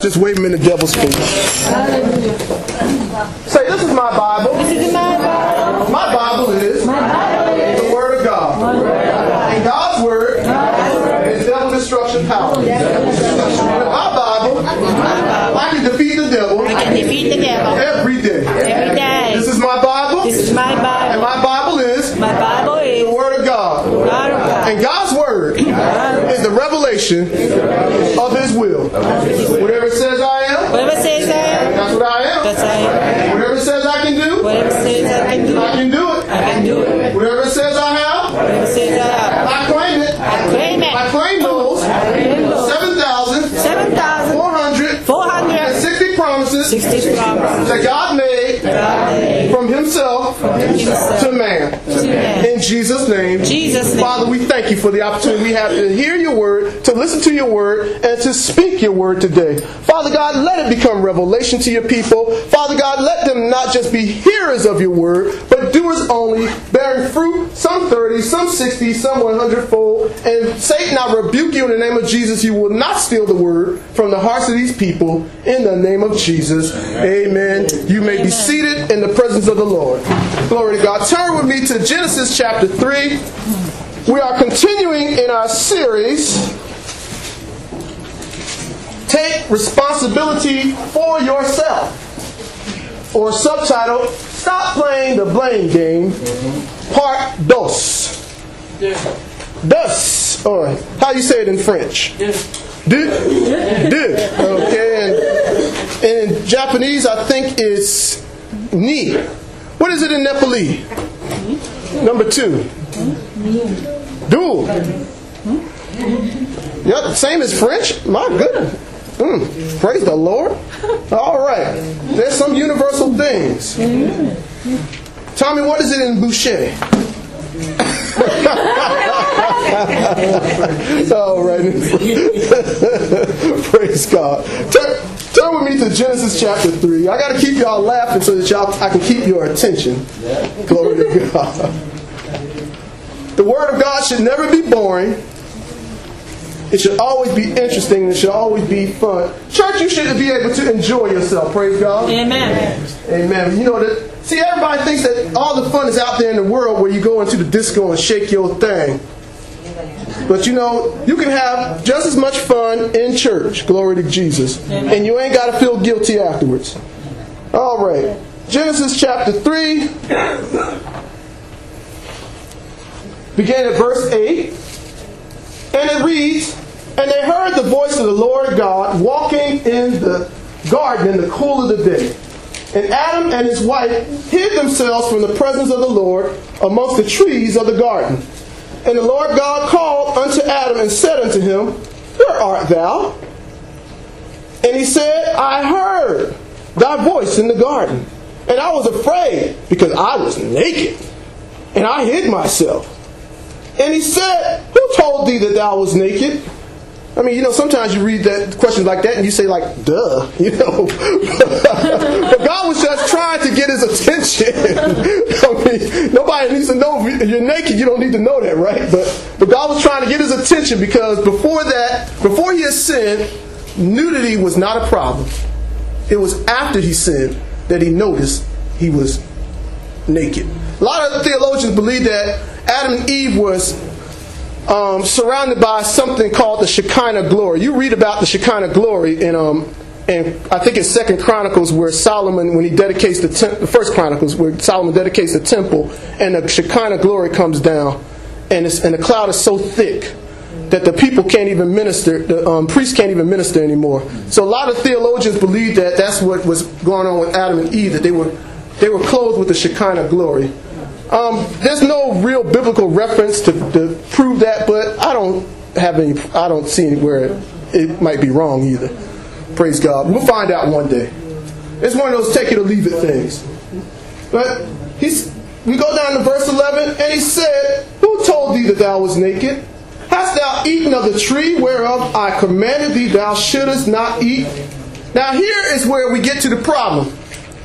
Just wave them in the devil's face. Say, this is my Bible. This is my Bible. My Bible is the Word of God. And God's Word is devil destruction power. With my Bible, I can defeat the devil every day. This is my Bible. This is my Bible. And my Bible is the Word of God. And God's Word is the revelation of His will. Whatever it says I am, that's what I am. Whatever it says I can do, I can do it. Whatever it says I have, I claim it. I claim those 7,460 promises that God made from Himself to man. In Jesus' name. Father, we thank you for the opportunity we have to hear your word, to listen to your word, and to speak your word today. Father God, let it become revelation to your people. Father God, let them not just be hearers of your word, but doers only, bearing fruit, some 30, some 60, some 100-fold. And Satan, I rebuke you in the name of Jesus. You will not steal the word from the hearts of these people in the name of Jesus. Amen. You may be seated in the presence of the Lord. Glory to God. Turn with me to Genesis chapter 3. We are continuing in our series, Take Responsibility for Yourself. Or subtitle, Stop Playing the Blame Game, Part Dos. Dos. Or how you say it in French? Deux. Okay. And in Japanese, I think it's ni. What is it in Nepali? Number 2. Do. Yep, same as French. My goodness. Praise the Lord. All right. There's some universal things. Tommy, what is it in Boucher? All right. Praise God. Turn with me to Genesis chapter 3. I got to keep y'all laughing so that I can keep your attention. Glory to God. The Word of God should never be boring. It should always be interesting. It should always be fun. Church, you should be able to enjoy yourself. Praise God. Amen. Amen. You know that. See, everybody thinks that all the fun is out there in the world where you go into the disco and shake your thing. But you know, you can have just as much fun in church. Glory to Jesus. Amen. And you ain't got to feel guilty afterwards. All right. Genesis chapter 3. Begin at verse 8. And it reads, And they heard the voice of the Lord God walking in the garden in the cool of the day. And Adam and his wife hid themselves from the presence of the Lord amongst the trees of the garden. And the Lord God called unto Adam and said unto him, Where art thou? And he said, I heard thy voice in the garden, and I was afraid, because I was naked, and I hid myself. And he said, Who told thee that thou was naked? I mean, you know, sometimes you read that questions like that and you say, like, duh, you know. But God was just trying to get his attention. I mean, nobody needs to know if you're naked. You don't need to know that, right? But God was trying to get his attention because before he had sinned, nudity was not a problem. It was after he sinned that he noticed he was naked. A lot of theologians believe that Adam and Eve was surrounded by something called the Shekinah glory. You read about the Shekinah glory in I think it's 2 Chronicles where Solomon, when he dedicates the 1 Chronicles where Solomon dedicates the temple, and the Shekinah glory comes down, and the cloud is so thick that the people can't even minister, the priests can't even minister anymore. So a lot of theologians believe that that's what was going on with Adam and Eve, that they were clothed with the Shekinah glory. There's no real biblical reference to prove that, but I don't see anywhere it might be wrong either. Praise God. We'll find out one day. It's one of those take it or leave it things. But we go down to verse 11, and he said, Who told thee that thou was naked? Hast thou eaten of the tree whereof I commanded thee thou shouldest not eat? Now here is where we get to the problem.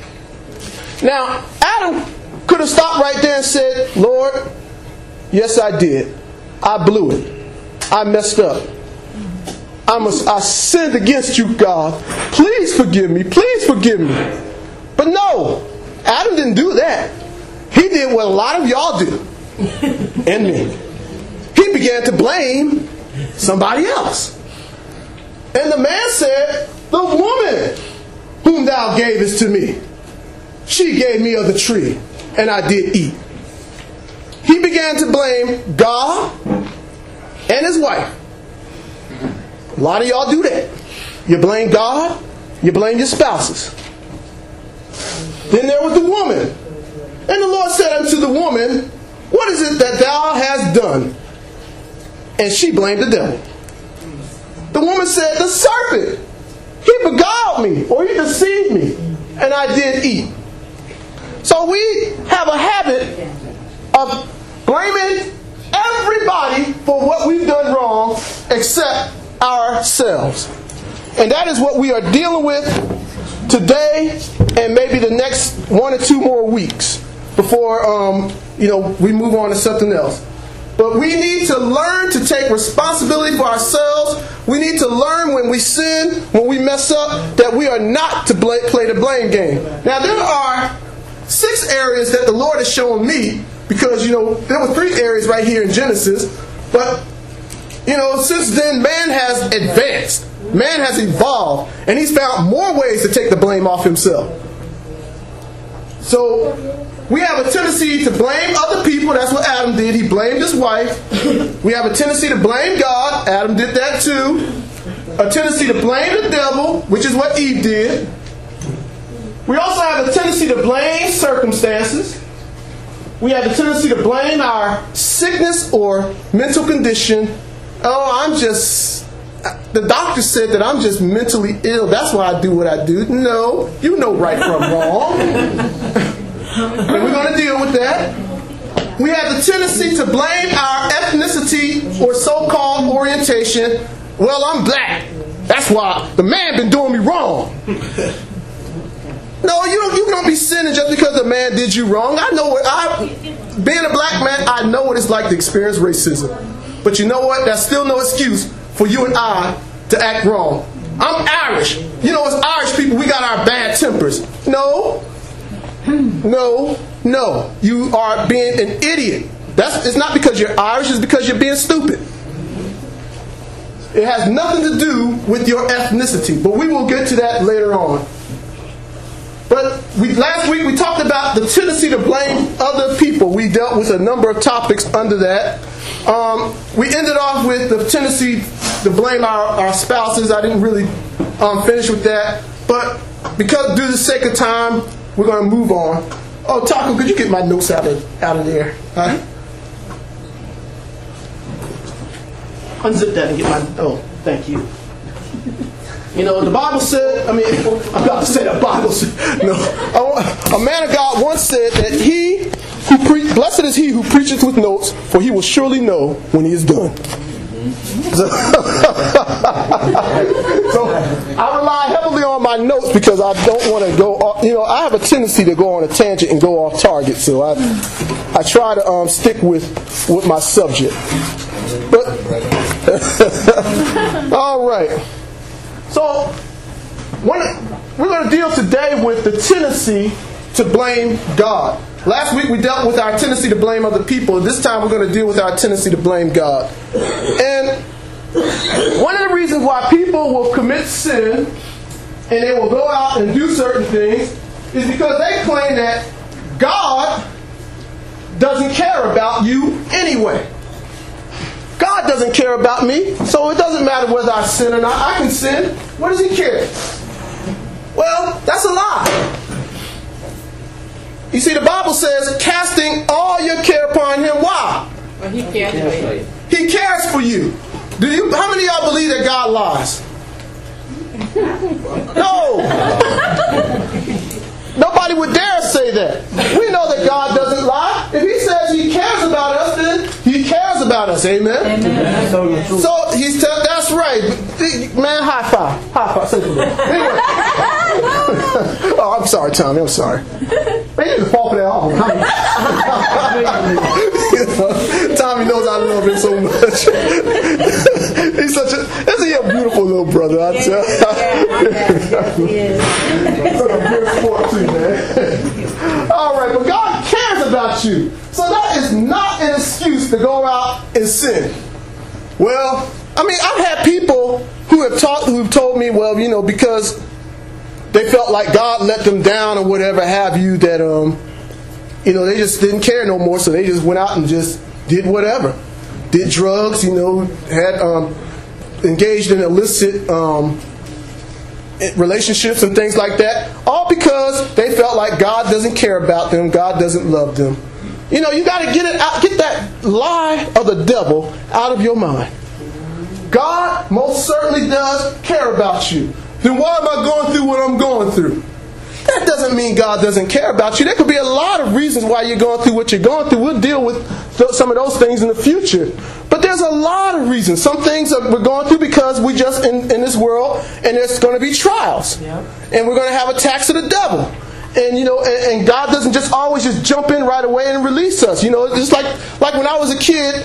Now, Adam could have stopped right there and said, Lord, yes I did. I blew it. I messed up. I sinned against you, God. Please forgive me. Please forgive me. But no, Adam didn't do that. He did what a lot of y'all do. And me. He began to blame somebody else. And the man said, the woman whom thou gavest to me, she gave me of the tree, and I did eat. He began to blame God and his wife. A lot of y'all do that. You blame God, you blame your spouses. Then there was the woman. And the Lord said unto the woman, what is it that thou hast done? And she blamed the devil. The woman said, the serpent, he beguiled me, or he deceived me, and I did eat. So we have a habit of blaming everybody for what we've done wrong except ourselves. And that is what we are dealing with today and maybe the next 1 or 2 more weeks before we move on to something else. But we need to learn to take responsibility for ourselves. We need to learn when we sin, when we mess up, that we are not to play the blame game. Now there are 6 areas that the Lord has shown me, because there were 3 areas right here in Genesis, but since then man has advanced, man has evolved, and he's found more ways to take the blame off himself. So we have a tendency to blame other people. That's what Adam did. He blamed his wife. We have a tendency to blame God. Adam did that too. A tendency to blame the devil, which is what Eve did. We also have a tendency to blame circumstances. We have a tendency to blame our sickness or mental condition. The doctor said that I'm just mentally ill. That's why I do what I do. No, you know right from wrong. And we're going to deal with that. We have the tendency to blame our ethnicity or so-called orientation. Well, I'm black. That's why the man been doing me wrong. No, you don't be sinning just because the man did you wrong. I know being a black man, I know what it's like to experience racism. But you know what? That's still no excuse for you and I to act wrong. I'm Irish. As Irish people, we got our bad tempers. No. You are being an idiot. It's not because you're Irish, it's because you're being stupid. It has nothing to do with your ethnicity, but we will get to that later on. But last week we talked about the tendency to blame other people. We dealt with a number of topics under that. We ended off with the tendency to blame our spouses. I didn't really finish with that. But because due to the sake of time, we're going to move on. Oh, Taco, could you get my notes out of there? Huh? Unzip that and get my... Oh, thank you. The Bible said... I'm about to say the Bible said... No. A man of God once said that blessed is he who preacheth with notes, for he will surely know when he is done. So I rely heavily on my notes because I don't want to go off. I have a tendency to go on a tangent and go off target. So I try to stick with my subject. But all right. So we're going to deal today with the tendency to blame God. Last week we dealt with our tendency to blame other people. This time we're going to deal with our tendency to blame God. And one of the reasons why people will commit sin and they will go out and do certain things is because they claim that God doesn't care about you anyway. God doesn't care about me, so it doesn't matter whether I sin or not. I can sin. What does he care? Well, that's a lie. You see, the Bible says, casting all your care upon him. Why? Well, he cares for you. He cares for you. How many of y'all believe that God lies? No. Nobody would dare say that. We know that God doesn't lie. If he says he cares about us, then he cares about us. Amen? Amen. So he's that's right. Man, high five. High five. Say anyway. Oh, I'm sorry, Tommy. I'm sorry. They need to fall for that album. Tommy knows I love him so much. Isn't he a beautiful Good sport too, man. All right, but God cares about you. So that is not an excuse to go out and sin. Well, I mean, I've had people who've told me, well, you know, because they felt like God let them down or whatever have you, that you know, they just didn't care no more, so they just went out and just did whatever. Did drugs, you know, had engaged in illicit relationships and things like that, all because they felt like God doesn't care about them, God doesn't love them. You know, you got to get that lie of the devil out of your mind. God most certainly does care about you. Then why am I going through what I'm going through? That doesn't mean God doesn't care about you. There could be a lot of reasons why you're going through what you're going through. We'll deal with some of those things in the future. But there's a lot of reasons. Some things that we're going through because we just in this world, and there's going to be trials. Yep. And we're going to have attacks of the devil. And you know, and God doesn't just always just jump in right away and release us. You know, it's just like when I was a kid,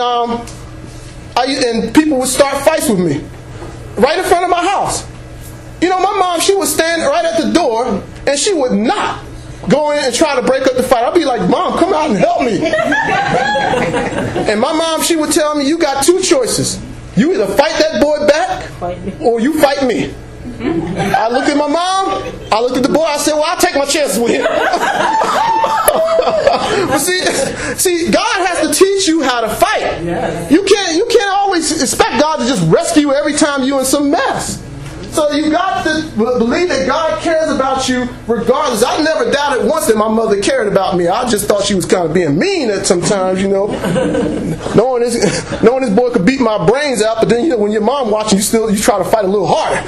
and people would start fights with me right in front of my house. You know, my mom, she would stand right at the door, and she would not go in and try to break up the fight. I'd be like, Mom, come out and help me. And my mom, she would tell me, you got two choices. You either fight that boy back, or you fight me. I looked at my mom, I looked at the boy, I said, well, I'll take my chances with him. But see, God has to teach you how to fight. Yes. You can't always expect God to just rescue you every time you're in some mess. So you got to believe that God cares about you regardless. I never doubted once that my mother cared about me. I just thought she was kind of being mean at sometimes, you know. knowing this boy could beat my brains out, but then, you know, when your mom watching, you try to fight a little harder.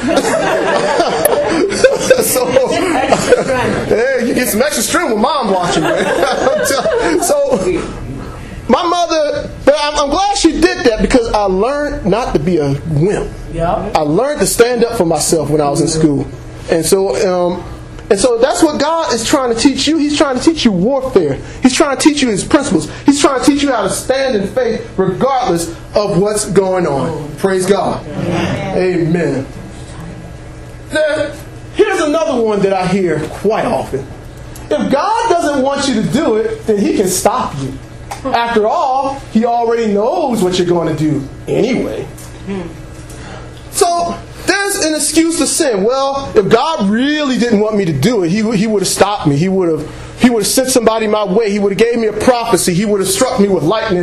So yeah, you get some extra strength with mom watching, man. So my mother, but I'm glad she did that, because I learned not to be a wimp. Yep. I learned to stand up for myself when I was in school. And so that's what God is trying to teach you. He's trying to teach you warfare. He's trying to teach you His principles. He's trying to teach you how to stand in faith regardless of what's going on. Praise God. Amen. Now, here's another one that I hear quite often. If God doesn't want you to do it, then He can stop you. After all, He already knows what you're going to do anyway. So there's an excuse to sin. Well, if God really didn't want me to do it, He would have stopped me. He would have sent somebody my way. He would have gave me a prophecy. He would have struck me with lightning.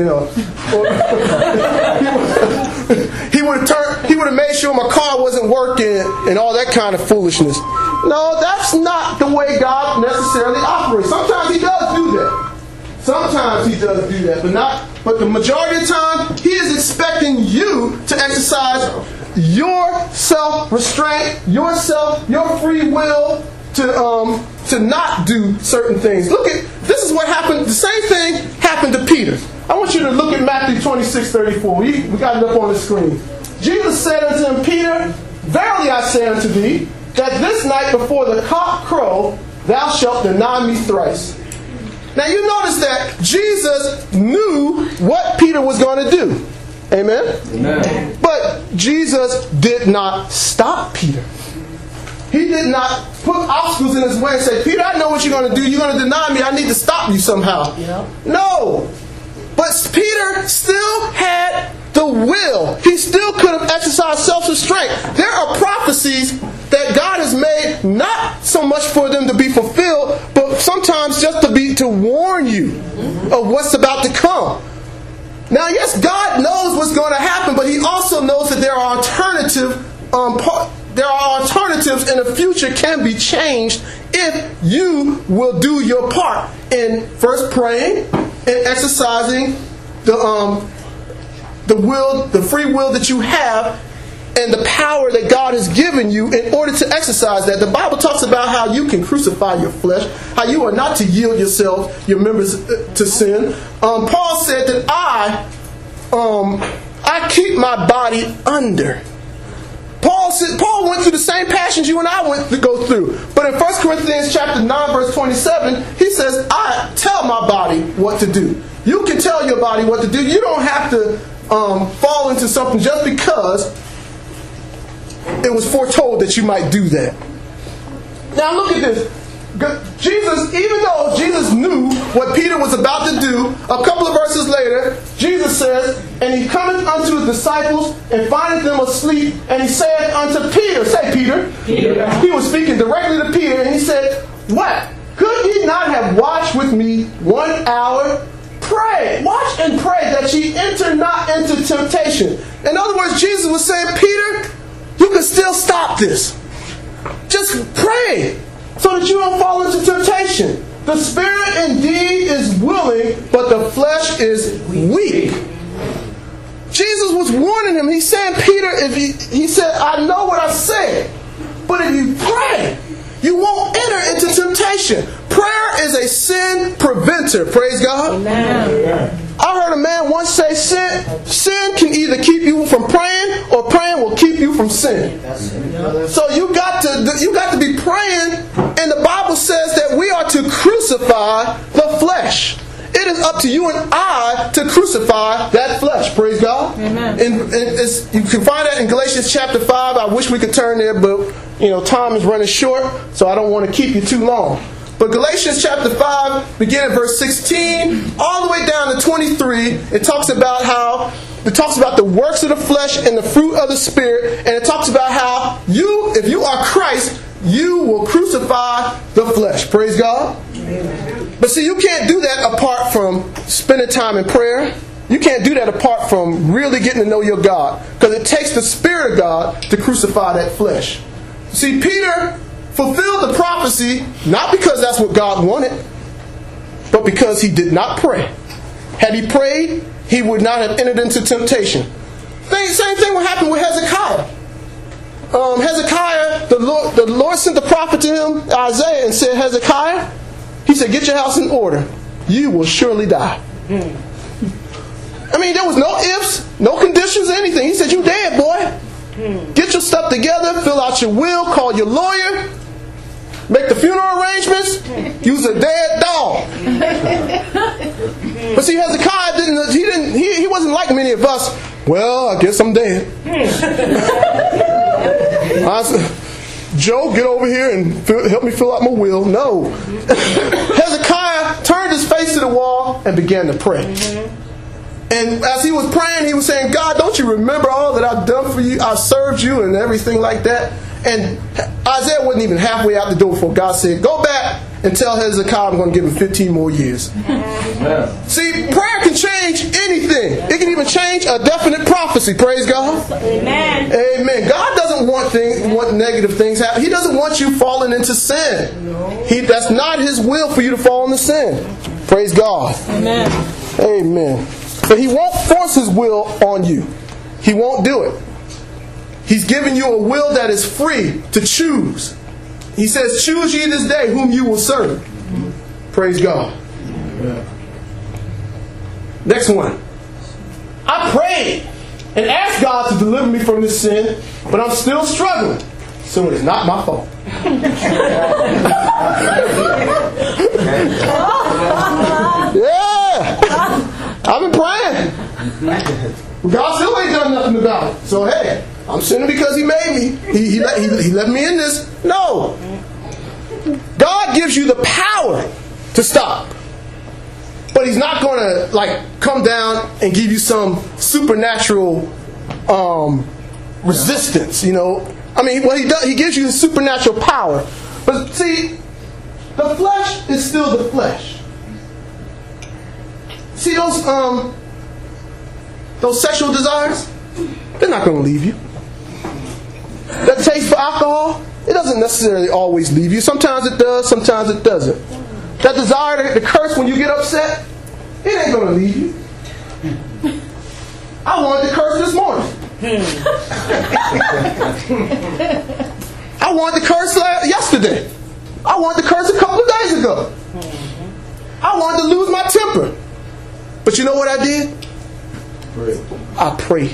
He would have made sure my car wasn't working and all that kind of foolishness. No, that's not the way God necessarily operates. Sometimes He does do that. Sometimes He does do that, but the majority of the time, He is expecting you to exercise your self-restraint, your free will to not do certain things. This is what happened. The same thing happened to Peter. I want you to look at Matthew 26:34. We got it up on the screen. Jesus said unto him, Peter, verily I say unto thee, that this night before the cock crow, thou shalt deny me thrice. Now you notice that Jesus knew what Peter was going to do. Amen? Amen. But Jesus did not stop Peter. He did not put obstacles in his way and say, Peter, I know what you're going to do. You're going to deny me. I need to stop you somehow. Yeah. No. But Peter still had the will. He still could have exercised self-restraint. There are prophecies that God has made not so much for them to be fulfilled, but sometimes just to warn you of what's about to come. Now, yes, God knows what's going to happen, but He also knows that there are alternatives in the future can be changed if you will do your part in first praying and exercising the free will that you have and the power that God has given you in order to exercise that. The Bible talks about how you can crucify your flesh, how you are not to yield your members to sin. Paul said that I keep my body under. Paul went through the same passions you and I went to go through. But in 1 Corinthians chapter 9, verse 27, he says, I tell my body what to do. You can tell your body what to do. You don't have to fall into something just because it was foretold that you might do that. Now look at this. Jesus, even though Jesus knew what Peter was about to do, a couple of verses later, Jesus says, and he cometh unto his disciples and findeth them asleep, and he said unto Peter, say Peter. He was speaking directly to Peter, and he said, what? Could ye not have watched with me 1 hour? Pray. Watch and pray that ye enter not into temptation. In other words, Jesus was saying, Peter, you can still stop this. Just pray so that you don't fall into temptation. The spirit indeed is willing, but the flesh is weak. Jesus was warning him. He said, Peter, he said, I know what I said, but if you pray, you won't enter into temptation. Prayer is a sin preventer. Praise God. Amen. I heard a man once say sin can either keep you from praying or praying will keep you from sin. So you got to be praying, and the Bible says that we are to crucify the flesh. It is up to you and I to crucify that flesh. Praise God. Amen. And you can find that in Galatians chapter 5. I wish we could turn there, but time is running short, so I don't want to keep you too long. But Galatians chapter 5, beginning at verse 16, all the way down to 23, it talks about the works of the flesh and the fruit of the Spirit, and it talks about how if you are Christ, you will crucify the flesh. Praise God. Amen. But see, you can't do that apart from spending time in prayer. You can't do that apart from really getting to know your God, because it takes the Spirit of God to crucify that flesh. See, Peter fulfilled the prophecy not because that's what God wanted, but because he did not pray. Had he prayed, he would not have entered into temptation. Same thing would happen with Hezekiah. Hezekiah, the Lord sent the prophet to him, Isaiah, and said, Hezekiah, he said, get your house in order. You will surely die. I mean, there was no ifs, no conditions, anything. He said, you dead, boy. Get your stuff together, fill out your will, call your lawyer, make the funeral arrangements, use a dead dog. But see, Hezekiah he wasn't like many of us. Well, I guess I'm dead. Joe, get over here and help me fill out my will. No. Hezekiah turned his face to the wall and began to pray. And as he was praying, he was saying, God, don't you remember all that I've done for you? I served you and everything like that. And Isaiah wasn't even halfway out the door before God said, go back and tell Hezekiah I'm going to give him 15 more years. See, prayer can change anything. It can even change a definite prophecy. Praise God. Amen. Amen. God doesn't want negative things happen. He doesn't want you falling into sin. That's not his will for you to fall into sin. Praise God. Amen. Amen. But he won't force his will on you. He won't do it. He's given you a will that is free to choose. He says, choose ye this day whom you will serve. Praise God. Amen. Next one. I prayed and asked God to deliver me from this sin, but I'm still struggling. So it is not my fault. Yeah. I've been praying. God still ain't done nothing about it. So hey, I'm sinning because he made me. He let me in this. No. God gives you the power to stop. But he's not going to come down and give you some supernatural resistance, I mean, what he does, he gives you the supernatural power. But see, the flesh is still the flesh. See those sexual desires? They're not going to leave you. That taste for alcohol, it doesn't necessarily always leave you. Sometimes it does, sometimes it doesn't. That desire to curse when you get upset, it ain't going to leave you. I wanted to curse this morning. I wanted to curse yesterday. I wanted to curse a couple of days ago. I wanted to lose my temper. But you know what I did? I prayed.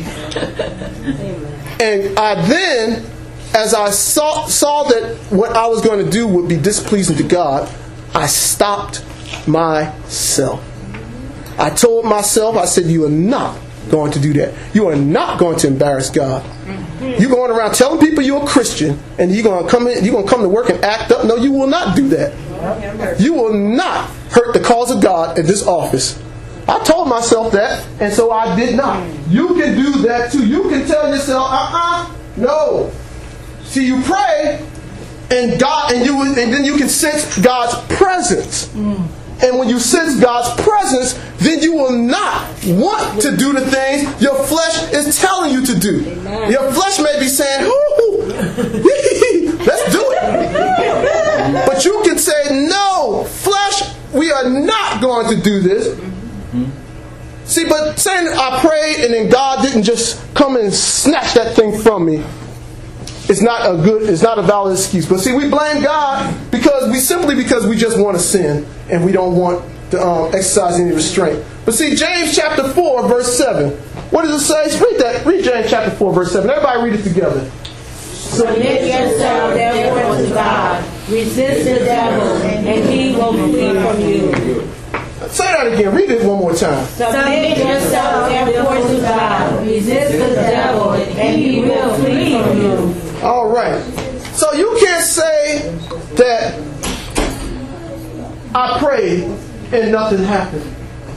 And I then, as I saw that what I was going to do would be displeasing to God, I stopped myself. I told myself, I said, you are not going to do that. You are not going to embarrass God. You're going around telling people you're a Christian, and you're going to come to work and act up. No, you will not do that. You will not hurt the cause of God in this office. I told myself that, and so I did not. You can do that too. You can tell yourself, no. See, you pray, and then you can sense God's presence. And when you sense God's presence, then you will not want to do the things your flesh is telling you to do. Amen. Your flesh may be saying, let's do it. But you can say, no, flesh, we are not going to do this. See, but saying I prayed and then God didn't just come and snatch that thing from me, it's not a valid excuse. But see, we blame God because we just want to sin and we don't want to exercise any restraint. But see, James chapter 4 verse 7. What does it say? Read James chapter 4 verse 7. Everybody read it together. Submit yourself therefore to God. Resist the devil, and he will flee from you. Say that again. Read it one more time. Submit yourself therefore to God. Resist the devil, and he will flee from you. All right. So you can't say that I prayed and nothing happened.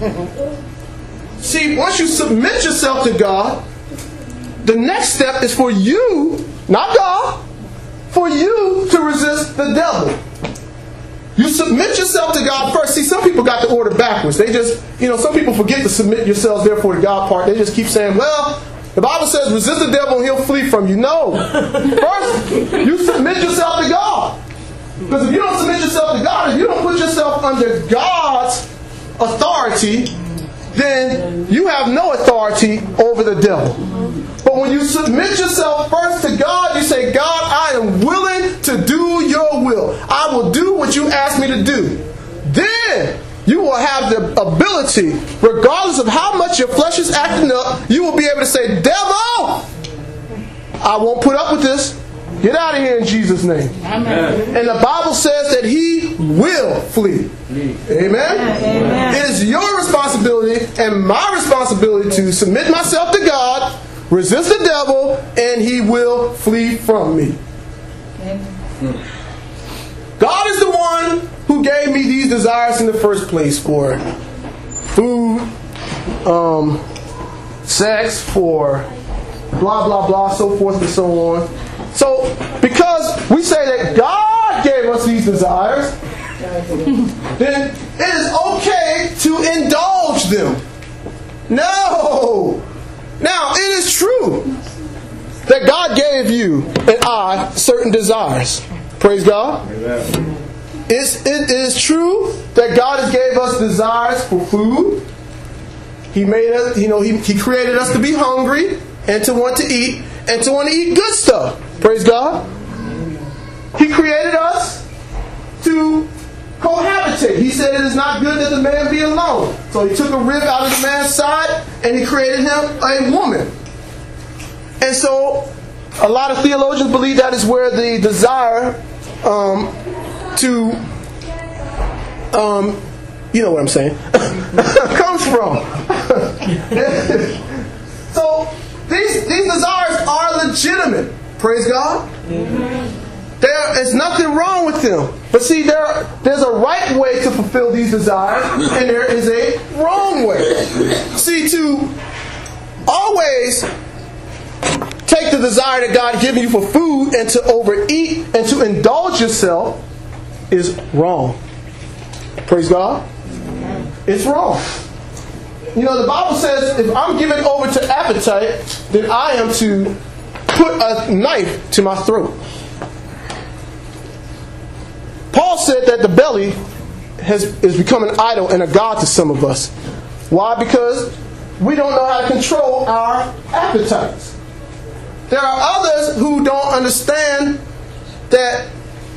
See, once you submit yourself to God, the next step is for you, not God, for you to resist the devil. You submit yourself to God first. See, some people got the order backwards. They just, some people forget to submit yourselves therefore to God part. They just keep saying, well, the Bible says resist the devil and he'll flee from you. No. First, you submit yourself to God. Because if you don't submit yourself to God, if you don't put yourself under God's authority, then you have no authority over the devil. But when you submit yourself first to God, you say, God, I am willing to do your will. I will do what you ask me to do. Then you will have the ability, regardless of how much your flesh is acting up, you will be able to say, devil, I won't put up with this. Get out of here in Jesus' name. Amen. And the Bible says that he will flee. Amen? Amen. It is your responsibility and my responsibility to submit myself to God, resist the devil, and he will flee from me. Amen. God is the one who gave me these desires in the first place for food, sex, for blah, blah, blah, so forth and so on. So, because we say that God gave us these desires, then it is okay to indulge them. No! Now, it is true that God gave you and I certain desires. Praise God. Amen. It is true that God has gave us desires for food. He made us, He created us to be hungry and to want to eat and to want to eat good stuff. Praise God. He created us to cohabitate. He said it is not good that the man be alone. So he took a rib out of the man's side and he created him a woman. And so a lot of theologians believe that is where the desire to you know what I'm saying comes from. So these desires are legitimate. Praise God. There is nothing wrong with them. But see, there's a right way to fulfill these desires, and there is a wrong way. See, to always take the desire that God has given you for food and to overeat and to indulge yourself is wrong. Praise God. It's wrong. The Bible says if I'm given over to appetite, then I am to put a knife to my throat. Paul said that the belly is become an idol and a god to some of us. Why? Because we don't know how to control our appetites. There are others who don't understand that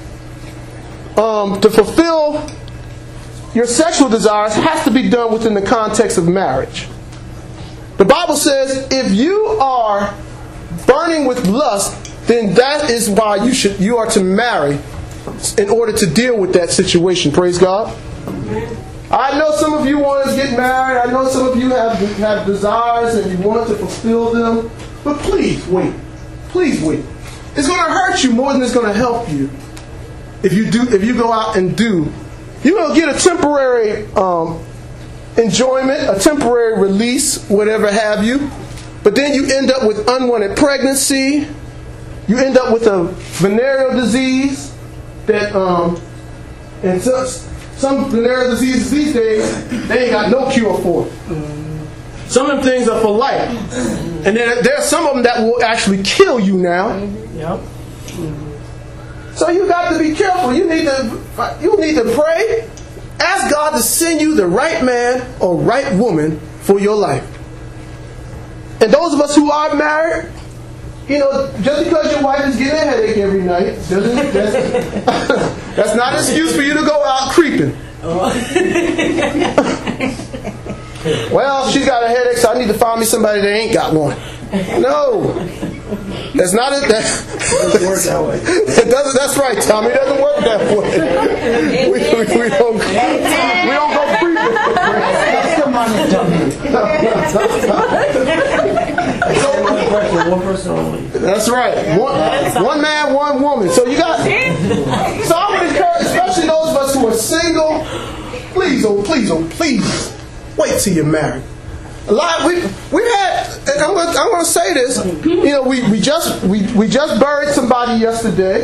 to fulfill your sexual desires has to be done within the context of marriage. The Bible says if you are burning with lust, then that is why you are to marry in order to deal with that situation. Praise God. I know some of you want to get married. I know some of you have desires and you want to fulfill them. But please wait. Please wait. It's going to hurt you more than it's going to help you. If you go out and do, you're going to get a temporary enjoyment, a temporary release, whatever have you. But then you end up with unwanted pregnancy. You end up with a venereal disease that, and some venereal diseases these days, they ain't got no cure for it. Some of them things are for life. And there are some of them that will actually kill you now. Yep. So you got to be careful. You need to pray. Ask God to send you the right man or right woman for your life. And those of us who are married, just because your wife is getting a headache every night, that's not an excuse for you to go out creeping. Well, she's got a headache, so I need to find me somebody that ain't got one. No. That's not it. That doesn't work that way. That's right, Tommy. It doesn't work that way. We don't go creeping. That's right. One man, one woman. So so I would encourage, especially those of us who are single, please, wait till you're married. A lot we've had, and I'm going to say this. We just buried somebody yesterday,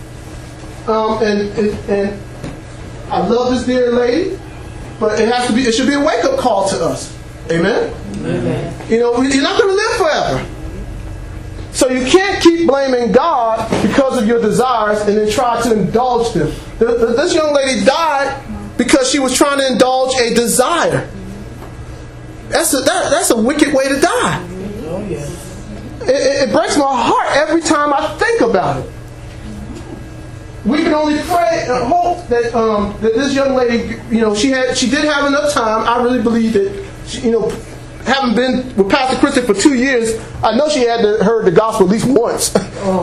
and I love this dear lady, but it should be a wake up call to us. Amen. Amen. You're not going to live forever, so you can't keep blaming God because of your desires and then try to indulge them. This young lady died because she was trying to indulge a desire. That's a wicked way to die. Oh, yeah. It breaks my heart every time I think about it. We can only pray and hope that this young lady, she did have enough time. I really believe that having been with Pastor Christian for 2 years, I know she had heard the gospel at least once. Oh.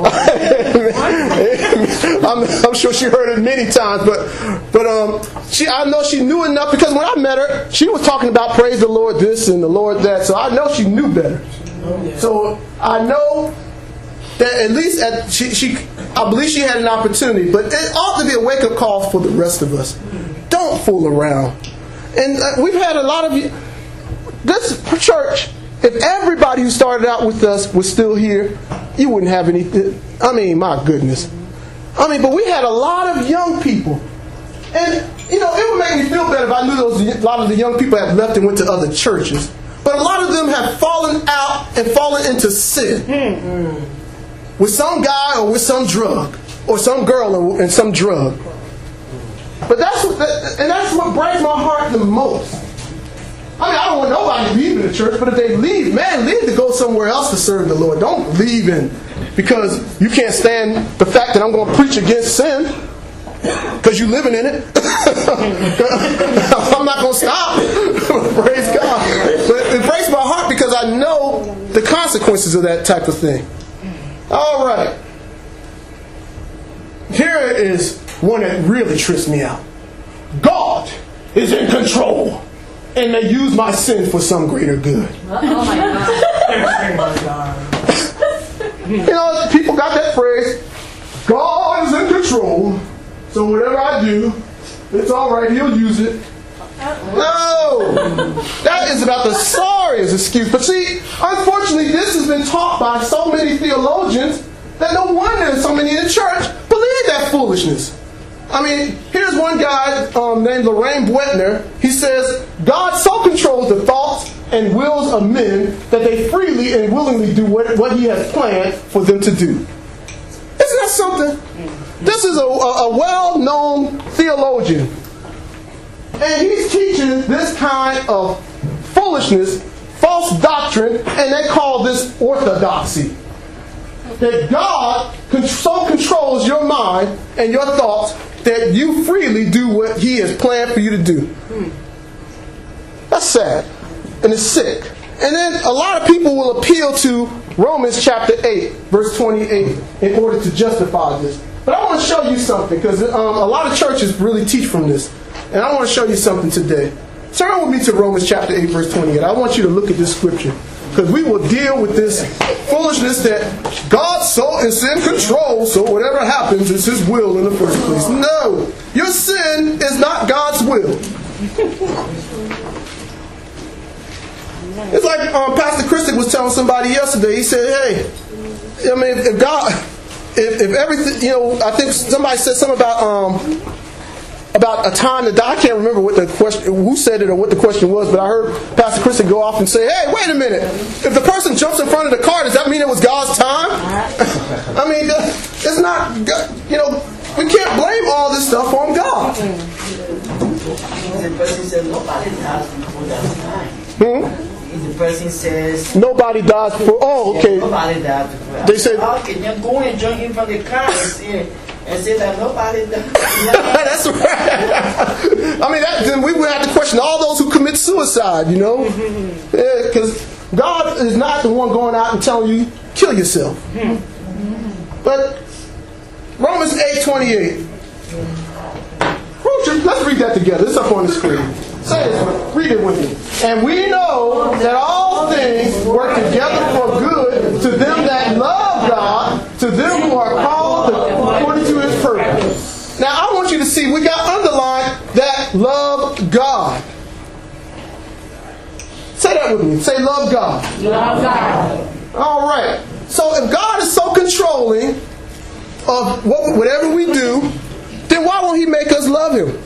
I'm sure she heard it many times, but I know she knew enough, because when I met her, she was talking about praise the Lord this and the Lord that, so I know she knew better. Oh, yeah. So I know that at least I believe she had an opportunity, but it ought to be a wake up call for the rest of us. Don't fool around. And we've had a lot of you. This church, if everybody who started out with us was still here, you wouldn't have anything. I mean, my goodness. But we had a lot of young people. And, it would make me feel better if I knew a lot of the young people have left and went to other churches. But a lot of them have fallen out and fallen into sin. With some guy or with some drug. Or some girl and some drug. But that's what breaks my heart the most. I don't want nobody leaving the church, but if they leave to go somewhere else to serve the Lord. Don't leave because you can't stand the fact that I'm going to preach against sin because you're living in it. I'm not going to stop. Praise God. But it breaks my heart because I know the consequences of that type of thing. All right. Here is one that really trips me out. God is in control. And they use my sin for some greater good. Oh my God. People got that phrase, God is in control, so whatever I do, it's alright, he'll use it. No! That is about the sorriest excuse. But see, unfortunately, this has been taught by so many theologians that no wonder so many in the church believe that foolishness. Here's one guy named Lorraine Boetner. He says, God so controls the thoughts and wills of men that they freely and willingly do what he has planned for them to do. Isn't that something? This is a well-known theologian. And he's teaching this kind of foolishness, false doctrine, and they call this orthodoxy. That God so controls your mind and your thoughts that you freely do what he has planned for you to do. That's sad. And it's sick. And then a lot of people will appeal to Romans chapter 8, verse 28 in order to justify this. But I want to show you something, because a lot of churches really teach from this. And I want to show you something today. Turn with me to Romans chapter 8, verse 28. I want you to look at this scripture, because we will deal with this foolishness that God's so is in control, so whatever happens is His will in the first place. No, your sin is not God's will. It's like Pastor Christic was telling somebody yesterday. He said, "Hey, I mean, if God, if everything, you know, I think somebody said something about a time to die." I can't remember what the question, who said it or what the question was, but I heard Pastor Christian go off and say, "Hey, wait a minute! If the person jumps in front of the car, does that mean it was God's time?" I mean, it's not. You know, we can't blame all this stuff on God. The person said nobody dies before that time. The person says nobody dies before. Oh, okay. Nobody dies before. They said, "Okay, then go and jump in from the car and say that nobody died." That's right. I mean, then we would have to question all those who commit suicide, you know? Because God is not the one going out and telling you, kill yourself. But Romans 8:28. Let's read that together. It's up on the screen. Say it. Read it with me. And we know that all things work together for good to them that love God, to them who are called according to His purpose. Now I want you to see, we got underlined that love God. Say that with me. Say love God. Love God. All right. So if God is so controlling of whatever we do, then why won't He make us love Him?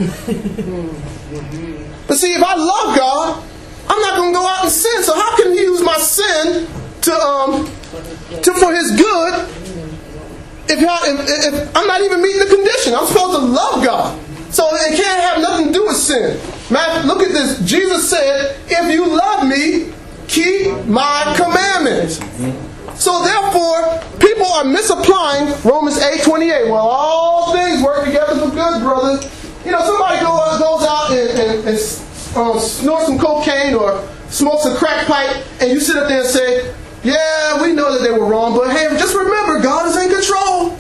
But see, if I love God, I'm not going to go out and sin. So how can He use my sin to for His good if I'm not even meeting the condition? I'm supposed to love God. So it can't have nothing to do with sin. Man, look at this. Jesus said, "If you love me, keep my commandments." So therefore, people are misapplying Romans 8:28. Well, all things work together for good, brother. You know, somebody goes out and snorts some cocaine or smokes a crack pipe, and you sit up there and say, "Yeah, we know that they were wrong, but hey, just remember, God is in control.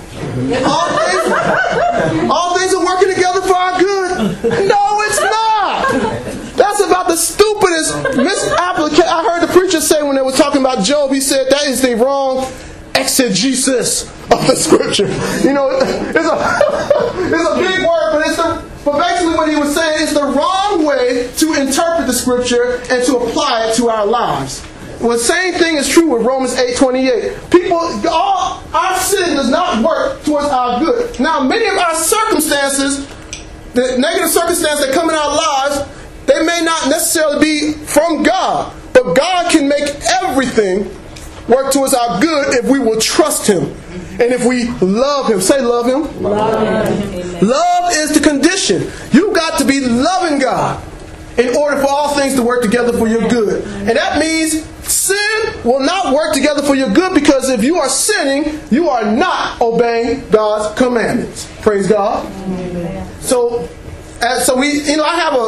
All things are working together for our good." No, it's not. That's about the stupidest misapplication. I heard the preacher say when they were talking about Job, he said that is the wrong exegesis of the scripture. You know, it's a big word, but basically what he was saying is the wrong way to interpret the scripture and to apply it to our lives. Well, the same thing is true with Romans 8:28. Our sin does not work towards our good. Now, many of our circumstances, the negative circumstances that come in our lives, they may not necessarily be from God, but God can make everything work towards our good if we will trust Him and if we love Him. Say love Him. Love Him. Love is the condition. You've got to be loving God in order for all things to work together for your good. And that means sin will not work together for your good, because if you are sinning, you are not obeying God's commandments. Praise God. Amen. So we, you know,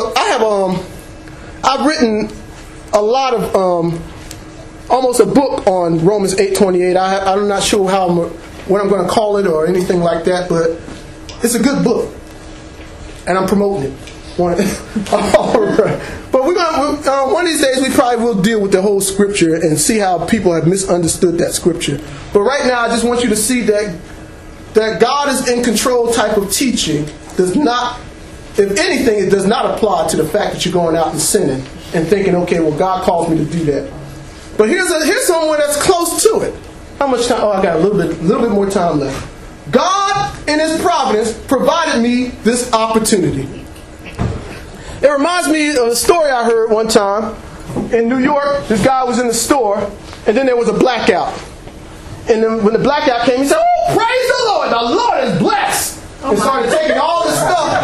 I've written a lot of almost a book on Romans 8:28. I'm not sure what I'm going to call it or anything like that, but it's a good book, and I'm promoting it. All right. But we're going one of these days we probably will deal with the whole scripture and see how people have misunderstood that scripture. But right now, I just want you to see that God is in control type of teaching does not, if anything, it does not apply to the fact that you're going out and sinning and thinking, okay, well, God calls me to do that. But here's someone that's close to it. How much time? Oh, I got a little bit more time left. God, in His providence, provided me this opportunity. It reminds me of a story I heard one time in New York. This guy was in the store, and then there was a blackout. And then when the blackout came, he said, "Oh, praise the Lord! The Lord is blessed!" And started taking all this stuff.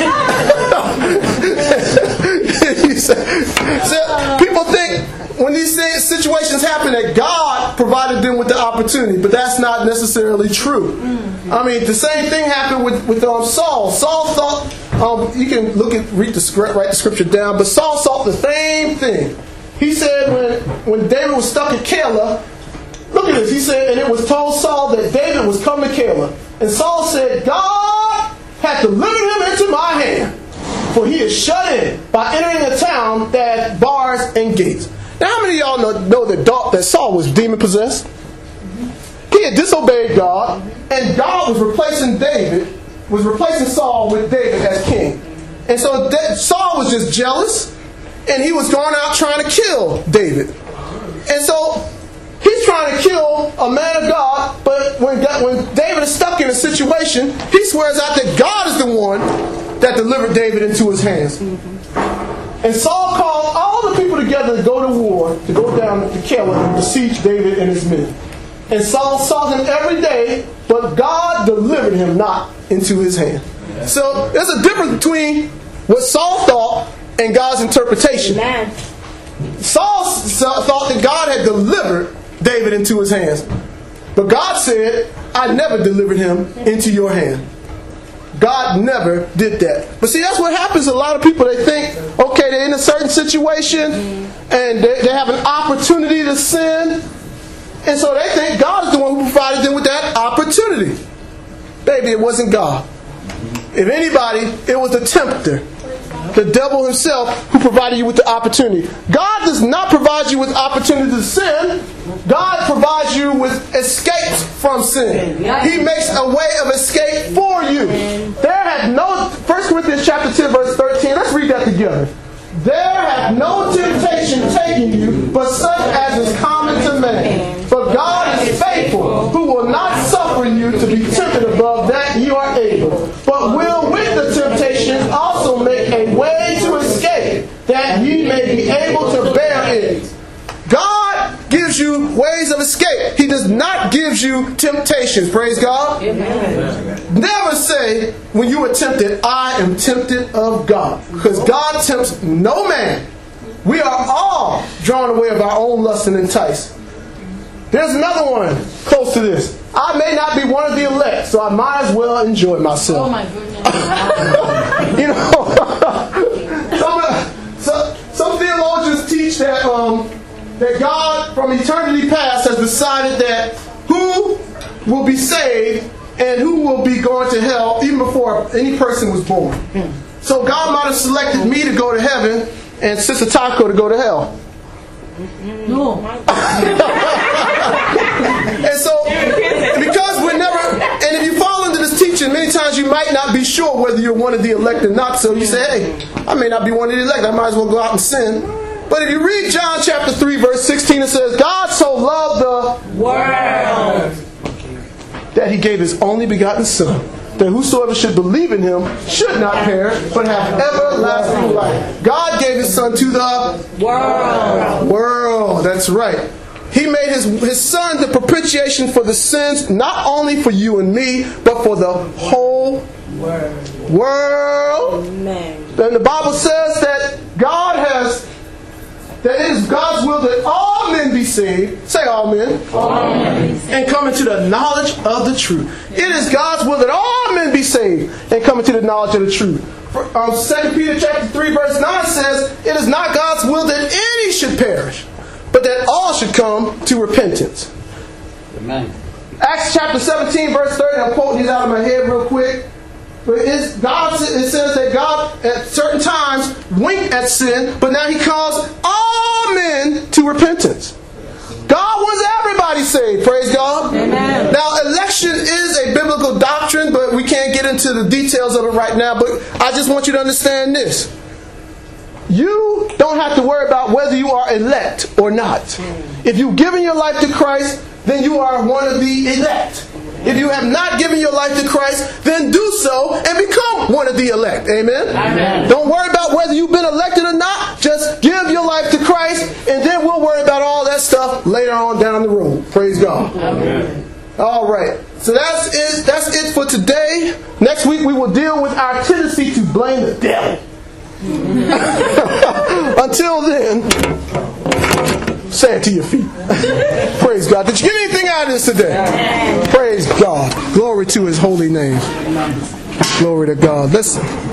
He said, people think when these situations happen that God provided them with the opportunity, but that's not necessarily true. I mean, the same thing happened with Saul. Saul thought, you can write the scripture down, but Saul thought the same thing. He said when David was stuck at Keilah, look at this. He said, and it was told Saul that David was coming to Keilah. And Saul said, God had delivered him into my hand. for he is shut in by entering a town that had bars and gates. Now, how many of y'all know that Saul was demon possessed? He had disobeyed God, and God was replacing Saul with David as king. And so Saul was just jealous, and he was going out trying to kill David. And so he's trying to kill a man of God, but when David is stuck in a situation, he swears out that God is the one that delivered David into his hands. And Saul called all the people together to go to war, to go down to kill and besiege David and his men. And Saul sought him every day, but God delivered him not into his hand. So there's a difference between what Saul thought and God's interpretation. Amen. Saul thought that God had delivered David into his hands. But God said, I never delivered him into your hand. God never did that. But see, that's what happens to a lot of people. They think, okay, they're in a certain situation and they have an opportunity to sin. And so they think God is the one who provided them with that opportunity. Baby, it wasn't God. If anybody, it was the tempter, the devil himself, who provided you with the opportunity. God does not provide you with opportunity to sin. God provides you with escapes from sin. He makes a way of escape for you. There had no, 1 Corinthians chapter 10 verse 13, let's read that together. There hath no temptation taken you, but such as is common to man. But God is faithful, who will not suffer you to be tempted above that you are able, but will with the temptation also make a way to escape, that ye may be able to bear it. God gives you ways of escape. He does not give you temptations. Praise God. Amen. Never say when you are tempted, I am tempted of God. Because God tempts no man. We are all drawn away of our own lust and enticed. There's another one close to this. I may not be one of the elect, so I might as well enjoy myself. Oh my goodness. You know, some theologians teach that that God from eternity past has decided that who will be saved and who will be going to hell even before any person was born. So God might have selected me to go to heaven and Sister Taco to go to hell. No. And so, because we're never, and if you fall into this teaching, many times you might not be sure whether you're one of the elect or not. So you say, hey, I may not be one of the elect. I might as well go out and sin. But if you read John chapter 3 verse 16, it says, God so loved the world that he gave his only begotten Son, that whosoever should believe in him should not perish, but have everlasting life. God gave his Son to the world. That's right. He made his Son the propitiation for the sins, not only for you and me, but for the whole world. Amen. And the Bible says that that it is God's will that all men be saved. Say all men. All men. And come into the knowledge of the truth. It is God's will that all men be saved and come into the knowledge of the truth. 2 Peter chapter 3 verse 9 says, it is not God's will that any should perish, but that all should come to repentance. Amen. Acts chapter 17 verse 30, I'm quoting these out of my head real quick. But it says that God at certain times winked at sin, but now he calls all men to repentance. God wants everybody saved. Praise God. Amen. Now, election is a biblical doctrine, but we can't get into the details of it right now. But I just want you to understand this. You don't have to worry about whether you are elect or not. If you've given your life to Christ, then you are one of the elect. If you have not given your life to Christ, then do so and become one of the elect. Amen? Amen. Don't worry about whether you've been elected or not. Just give your life to Christ, and then we'll worry about all that stuff later on down the road. Praise God. Amen. All right. So that's it for today. Next week we will deal with our tendency to blame the devil. Until then, stand to your feet. Praise God. Did you get anything out of this today? Praise God. Glory to his holy name. Glory to God. Listen.